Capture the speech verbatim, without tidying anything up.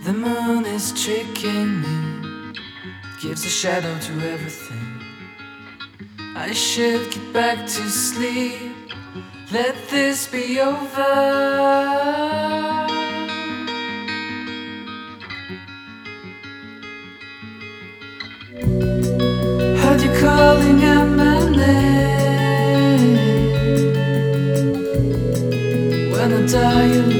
The moon is tricking me, gives a shadow to everything. I should get back to sleep, let this be over. Heard you calling out my name. When I die, you